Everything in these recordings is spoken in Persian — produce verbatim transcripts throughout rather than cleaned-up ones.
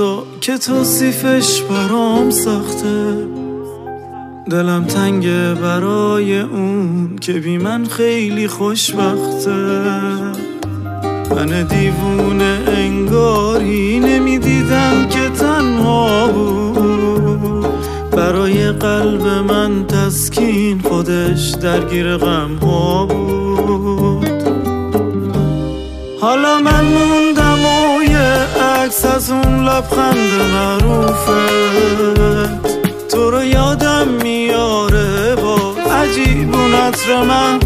روزا که توصیفش برام سخته، دلم تنگه برای اون که بی من خیلی خوشبخته. من دیوونه انگاری نمیدیدم که تنها بود، برای قلب من تسکین خودش درگیر غم ها بود. حالا من موندم و یه عکس از اون لبخند معروفت، تو رو یادم میاره با عجیب و عطر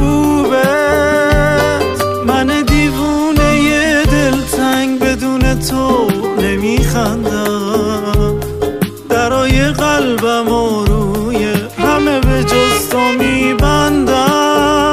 محبوبت. من دیوونه یه دلتنگ بدون تو نمیخندم، درای قلبم و روی همه به جز تو میبندم.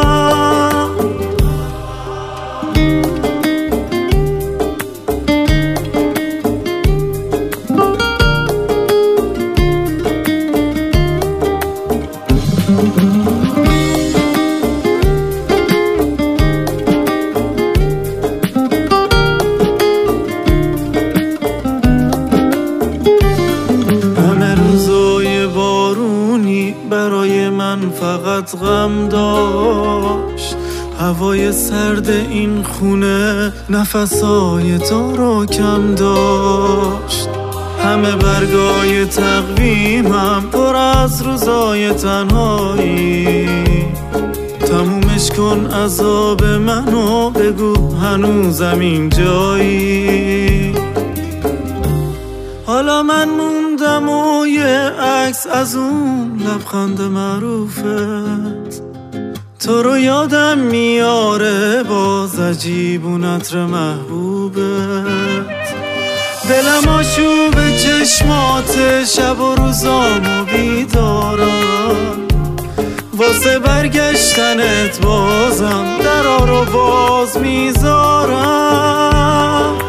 برای من فقط غم داشت، هوای سرد این خونه نفسای تو رو کم داشت. همه برگای تقویمم پر از روزای تنهایی، تمومش کن عذاب منو بگو هنوزم اینجایی. حالا من موندم و یه عکس از اون لبخند معروفت، تو رو یادم میاره باز عجیب و عطر محبوبت. دلم آشوب چشمات شب و روزامو بیدارم، واسه برگشتنت بازم درا رو باز میذارم.